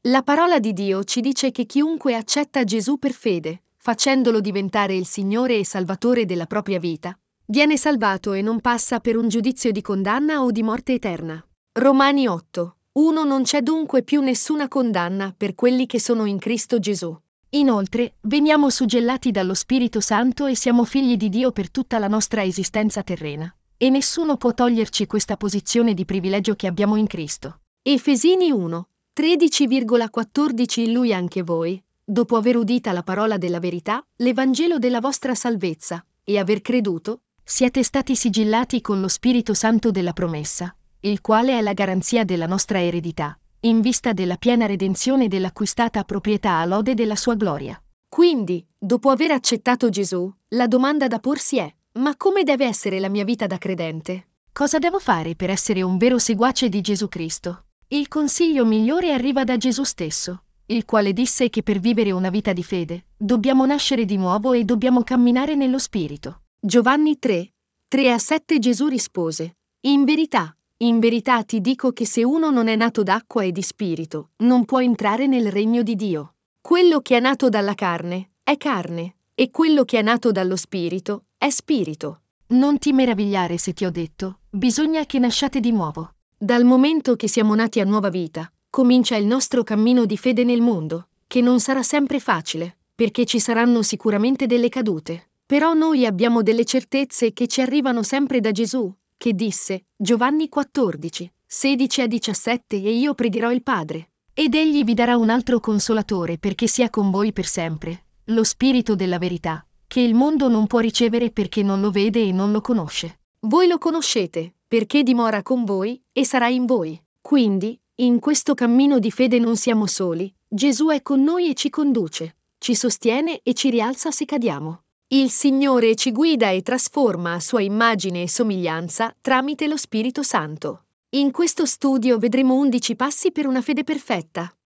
La parola di Dio ci dice che chiunque accetta Gesù per fede, facendolo diventare il Signore e Salvatore della propria vita, viene salvato e non passa per un giudizio di condanna o di morte eterna. Romani 8:1 Non c'è dunque più nessuna condanna per quelli che sono in Cristo Gesù. Inoltre, veniamo suggellati dallo Spirito Santo e siamo figli di Dio per tutta la nostra esistenza terrena. E nessuno può toglierci questa posizione di privilegio che abbiamo in Cristo. Efesini 1:13,14 In Lui anche voi, dopo aver udita la parola della verità, l'Evangelo della vostra salvezza, e aver creduto, siete stati sigillati con lo Spirito Santo della promessa, il quale è la garanzia della nostra eredità, in vista della piena redenzione dell'acquistata proprietà a lode della sua gloria. Quindi, dopo aver accettato Gesù, la domanda da porsi è: ma come deve essere la mia vita da credente? Cosa devo fare per essere un vero seguace di Gesù Cristo? Il consiglio migliore arriva da Gesù stesso, il quale disse che per vivere una vita di fede, dobbiamo nascere di nuovo e dobbiamo camminare nello Spirito. Giovanni 3:3-7 Gesù rispose: in verità ti dico che se uno non è nato d'acqua e di Spirito, non può entrare nel regno di Dio. Quello che è nato dalla carne, e quello che è nato dallo Spirito, è spirito. Non ti meravigliare se ti ho detto, bisogna che nasciate di nuovo. Dal momento che siamo nati a nuova vita, comincia il nostro cammino di fede nel mondo, che non sarà sempre facile, perché ci saranno sicuramente delle cadute. Però noi abbiamo delle certezze che ci arrivano sempre da Gesù, che disse, Giovanni 14:16-17 E io pregherò il Padre, ed egli vi darà un altro consolatore perché sia con voi per sempre, lo Spirito della verità, che il mondo non può ricevere perché non lo vede e non lo conosce. Voi lo conoscete, perché dimora con voi e sarà in voi. Quindi, in questo cammino di fede non siamo soli, Gesù è con noi e ci conduce, ci sostiene e ci rialza se cadiamo. Il Signore ci guida e trasforma a sua immagine e somiglianza tramite lo Spirito Santo. In questo studio vedremo 11 passi per una fede perfetta.